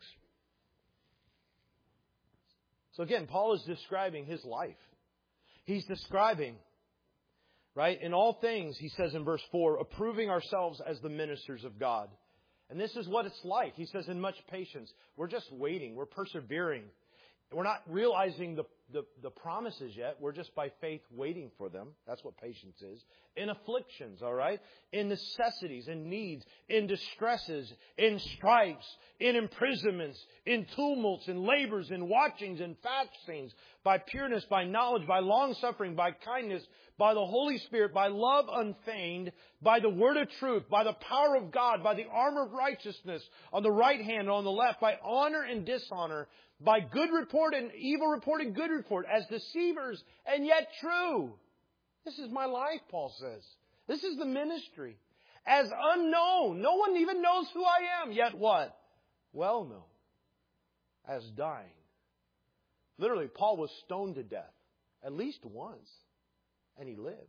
So again, Paul is describing his life. He's describing, right, in all things, he says in verse 4, approving ourselves as the ministers of God. And this is what it's like. He says, in much patience. We're just waiting. We're persevering. We're not realizing the promises yet. We're just by faith waiting for them. That's what patience is. In afflictions, all right? In necessities, in needs, in distresses, in stripes, in imprisonments, in tumults, in labors, in watchings, in fastings, by pureness, by knowledge, by long-suffering, by kindness, by the Holy Spirit, by love unfeigned, by the word of truth, by the power of God, by the armor of righteousness on the right hand and on the left, by honor and dishonor, by good report and evil report and good report, as deceivers and yet true. This is my life, Paul says. This is the ministry. As unknown. No one even knows who I am. Yet what? well known as dying. Literally, Paul was stoned to death at least once, and he lived.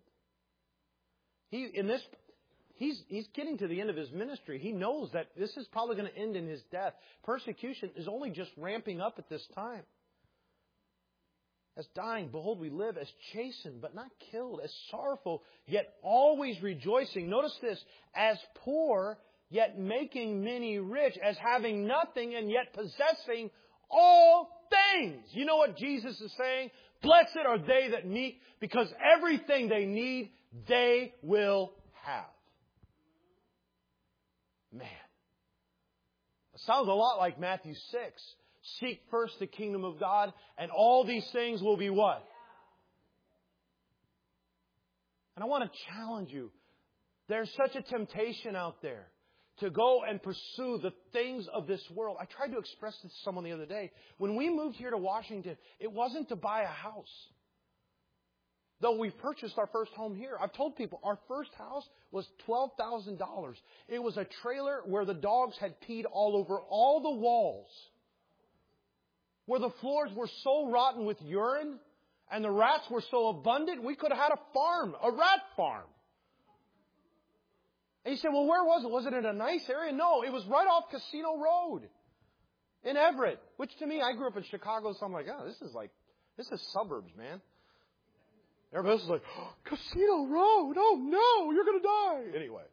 He's getting to the end of his ministry. He knows that this is probably going to end in his death. Persecution is only just ramping up at this time. As dying, behold, we live as chastened, but not killed, as sorrowful, yet always rejoicing. Notice this, as poor, yet making many rich, as having nothing and yet possessing all things. You know what Jesus is saying? Blessed are they that meek, because everything they need, they will have. Man. It sounds a lot like Matthew 6. Seek first the kingdom of God, and all these things will be what? And I want to challenge you. There's such a temptation out there to go and pursue the things of this world. I tried to express this to someone the other day. When we moved here to Washington, it wasn't to buy a house. Though we purchased our first home here. I've told people our first house was $12,000. It was a trailer where the dogs had peed all over all the walls. Where the floors were so rotten with urine and the rats were so abundant, we could have had a farm, a rat farm. And you say, well, where was it? Was it in a nice area? No, it was right off Casino Road in Everett. Which to me, I grew up in Chicago, so I'm like, oh, this is suburbs, man. Everybody else is like, oh, Casino Road, oh no, you're going to die. Anyway.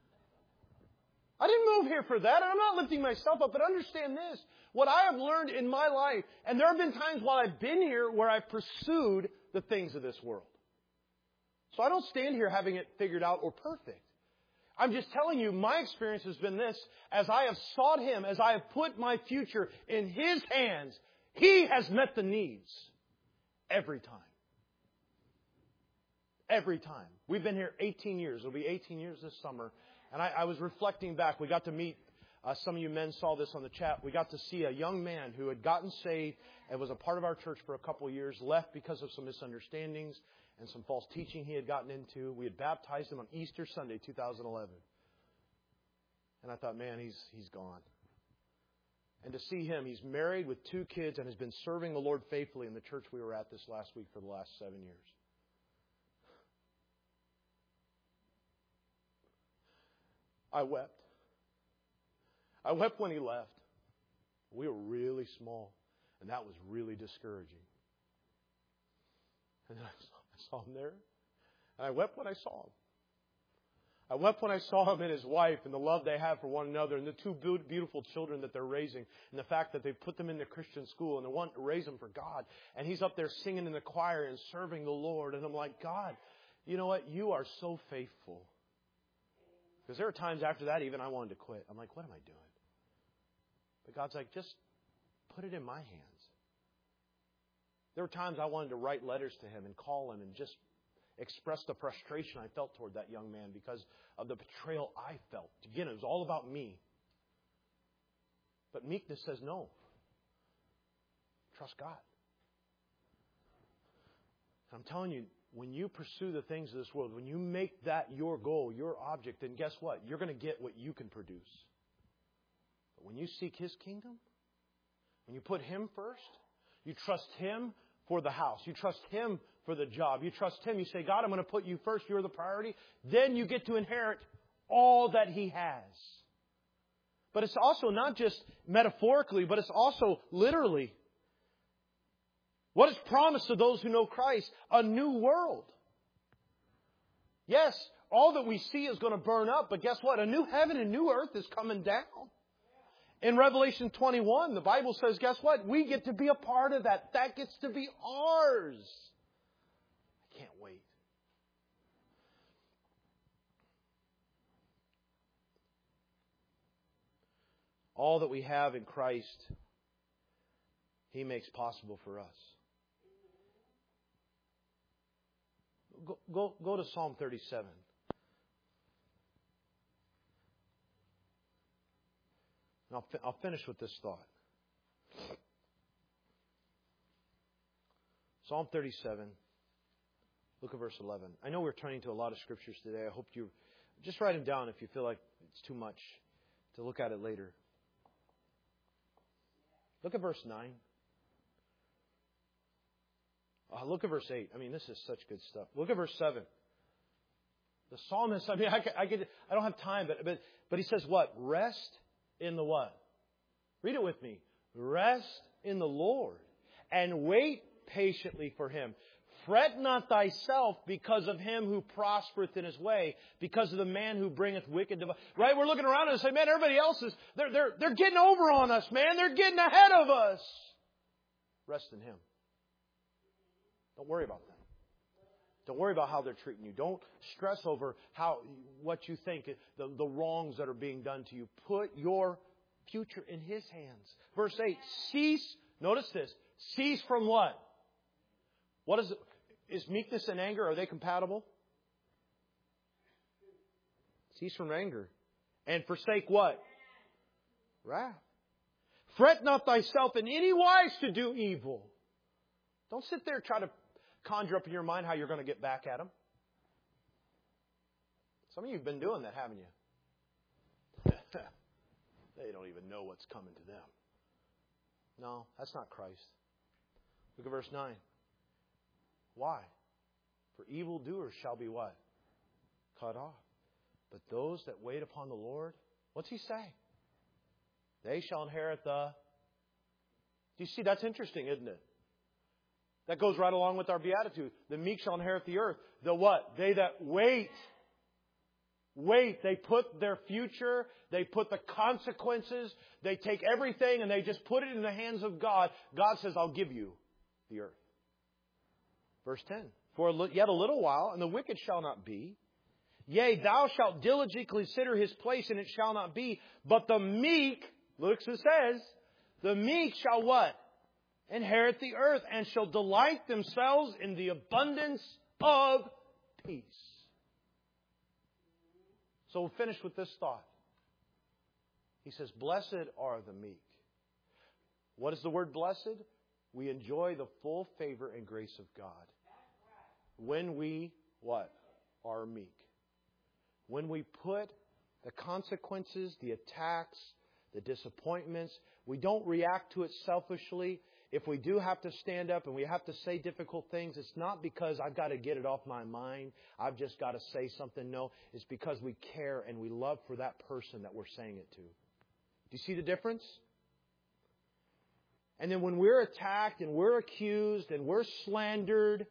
I didn't move here for that. I'm not lifting myself up, but understand this. What I have learned in my life, and there have been times while I've been here where I've pursued the things of this world. So I don't stand here having it figured out or perfect. I'm just telling you, my experience has been this. As I have sought Him, as I have put my future in His hands, He has met the needs every time. Every time. We've been here 18 years. It'll be 18 years this summer. And I was reflecting back. We got to meet, some of you men saw this on the chat. We got to see a young man who had gotten saved and was a part of our church for a couple of years, left because of some misunderstandings and some false teaching he had gotten into. We had baptized him on Easter Sunday, 2011. And I thought, man, he's gone. And to see him, he's married with 2 kids and has been serving the Lord faithfully in the church we were at this last week for the last 7 years. I wept. I wept when he left. We were really small, and that was really discouraging. And then I saw him there, and I wept when I saw him. I wept when I saw him and his wife and the love they have for one another and the 2 beautiful children that they're raising and the fact that they put them in the Christian school and they want to raise them for God. And he's up there singing in the choir and serving the Lord. And I'm like, God, you know what? You are so faithful. Because there were times after that, even I wanted to quit. I'm like, what am I doing? But God's like, just put it in my hands. There were times I wanted to write letters to him and call him and just express the frustration I felt toward that young man because of the betrayal I felt. Again, it was all about me. But meekness says no. Trust God. I'm telling you, when you pursue the things of this world, when you make that your goal, your object, then guess what? You're going to get what you can produce. But when you seek His kingdom, when you put Him first, you trust Him for the house. You trust Him for the job. You trust Him. You say, God, I'm going to put you first. You're the priority. Then you get to inherit all that He has. But it's also not just metaphorically, but it's also literally. What is promised to those who know Christ? A new world. Yes, all that we see is going to burn up, but guess what? A new heaven and new earth is coming down. In Revelation 21, the Bible says, guess what? We get to be a part of that. That gets to be ours. I can't wait. All that we have in Christ, He makes possible for us. Go to Psalm 37. And I'll finish with this thought. Psalm 37. Look at verse 11. I know we're turning to a lot of scriptures today. I hope you just write them down if you feel like it's too much to look at it later. Look at verse 9. Look at verse 8. I mean, this is such good stuff. Look at verse 7. The psalmist, I mean, I don't have time, but he says what? Rest in the what? Read it with me. Rest in the Lord and wait patiently for Him. Fret not thyself because of him who prospereth in his way, because of the man who bringeth wicked devices. Right? We're looking around and say, man, everybody else is, they're getting over on us, man. They're getting ahead of us. Rest in Him. Don't worry about them. Don't worry about how they're treating you. Don't stress over what you think, the wrongs that are being done to you. Put your future in His hands. Verse 8, cease, notice this, cease from what? What is it? Is meekness and anger, are they compatible? Cease from anger. And forsake what? Wrath. Fret not thyself in any wise to do evil. Don't sit there and try to conjure up in your mind how you're going to get back at them. Some of you have been doing that, haven't you? They don't even know what's coming to them. No, that's not Christ. Look at verse 9. Why? For evildoers shall be what? Cut off. But those that wait upon the Lord, what's He say? They shall inherit the... Do you see? That's interesting, isn't it? That goes right along with our beatitude. The meek shall inherit the earth. The what? They that wait. Wait. They put their future, they put the consequences, they take everything and they just put it in the hands of God. God says, I'll give you the earth. Verse 10. For yet a little while, and the wicked shall not be. Yea, thou shalt diligently consider his place, and it shall not be. But the meek, look what it says, the meek shall what? Inherit the earth, and shall delight themselves in the abundance of peace. So we'll finish with this thought. He says, blessed are the meek. What is the word blessed? We enjoy the full favor and grace of God. When we, what? Are meek. When we put the consequences, the attacks, the disappointments, we don't react to it selfishly. If we do have to stand up and we have to say difficult things, it's not because I've got to get it off my mind. I've just got to say something. No, it's because we care and we love for that person that we're saying it to. Do you see the difference? And then when we're attacked and we're accused and we're slandered,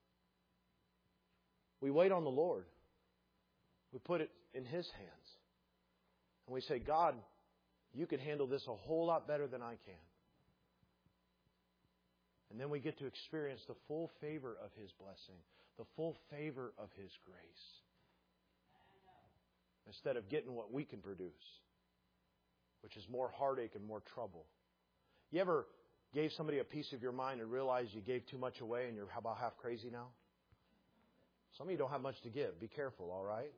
we wait on the Lord. We put it in His hands. And we say, God, you can handle this a whole lot better than I can. And then we get to experience the full favor of His blessing, the full favor of His grace. Instead of getting what we can produce, which is more heartache and more trouble. You ever gave somebody a piece of your mind and realized you gave too much away and you're about half crazy now? Some of you don't have much to give. Be careful, all right?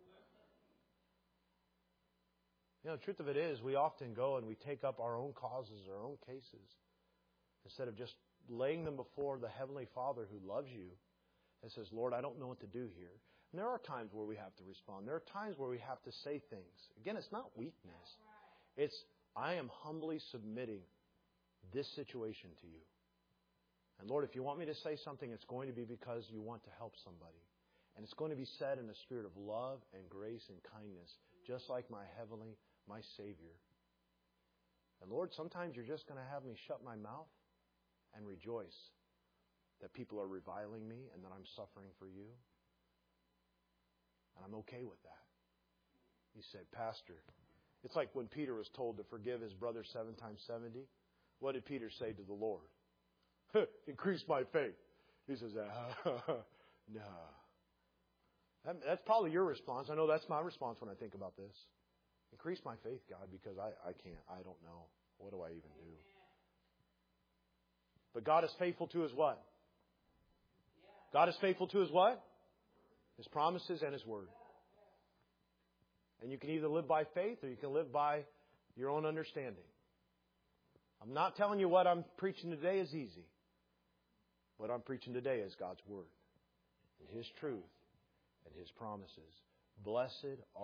You know, the truth of it is, we often go and we take up our own causes, our own cases, instead of just laying them before the Heavenly Father who loves you and says, Lord, I don't know what to do here. And there are times where we have to respond. There are times where we have to say things. Again, it's not weakness. It's, I am humbly submitting this situation to you. And Lord, if you want me to say something, it's going to be because you want to help somebody. And it's going to be said in a spirit of love and grace and kindness, just like my heavenly, my Savior. And Lord, sometimes you're just going to have me shut my mouth and rejoice that people are reviling me and that I'm suffering for you. And I'm okay with that. You say, Pastor, it's like when Peter was told to forgive his brother 7 times 70. What did Peter say to the Lord? Increase my faith. He says, no. That's probably your response. I know that's my response when I think about this. Increase my faith, God, because I can't. I don't know. What do I even do? But God is faithful to His what? God is faithful to His what? His promises and His word. And you can either live by faith or you can live by your own understanding. I'm not telling you what I'm preaching today is easy. What I'm preaching today is God's word and His truth and His promises. Blessed are